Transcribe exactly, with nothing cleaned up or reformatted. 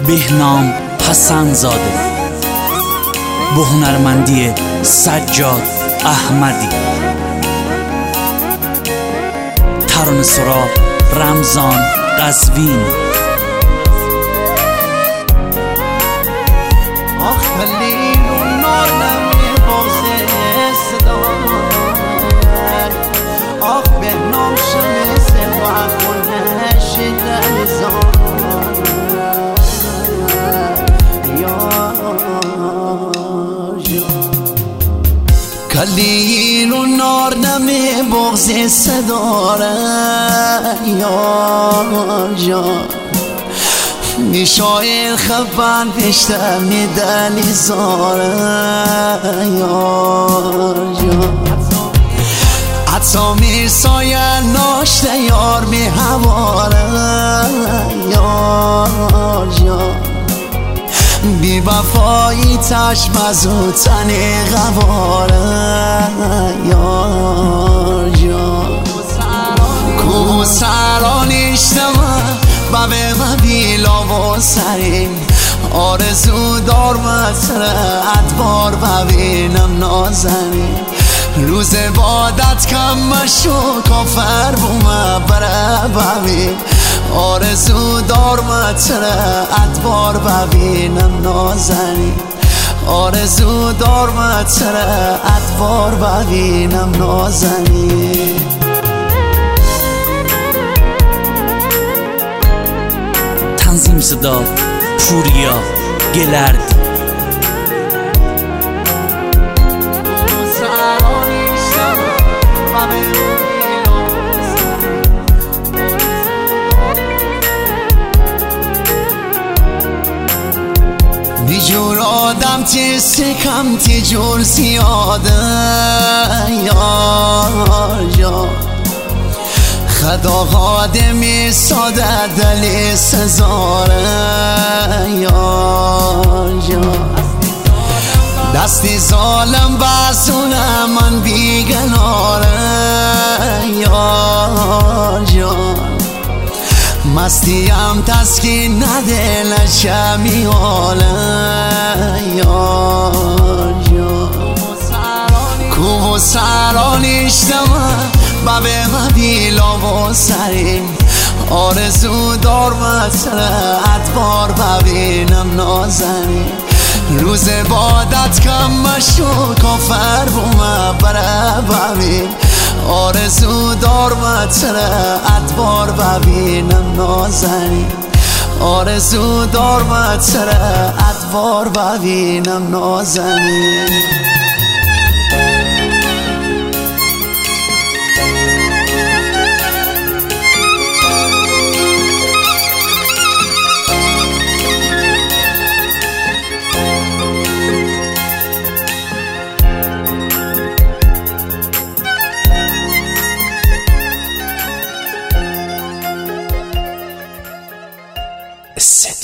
بهنام حسن زاده با هنرمندی سجاد احمدی. ترانه سرا رمضان قزوینی. آخ خلیل و نارم باز صدا، آخ بهنام شمس و خونش دلزان. کلیل و نار نمی بغز صداره یار جان، میشایل خفن پشتم میدلی زاره یار جان. حتی میرسایل ناشته یار می هواره یار جان. بی وفایی چشم از او تنی غواره یار جان. کو سرانیشتم بابه و بیلا و سرین، آرزو دار مطره ادبار ببینم نازنین. روز بادت کم مشو کافر بومه بره ببین، آرزو دار مطره ادبار ببینم نازنین. آرزو دار مطره ادبار ببینم نازنین. تنظیم صدا پوریا گلردی. دیجور آدم تیستی کم تیجور زیاده یار جان. خدا خادمی ساده دلی سزاره یار جان. دستی ظالم بازونه من بیگناره یار جان. مستیم تسکین نده لشمی حاله یار جان. کو سرانیشتم بابه و بیلا و سرین، آرزو دار مطره ادبار ببینم نازنین. روز بادت کم مشو کافر بومه بره ببین، آرزو دار مطره ادبار ببینم نازنین. آرزو دار مطره ادبار ببینم نازنین. السد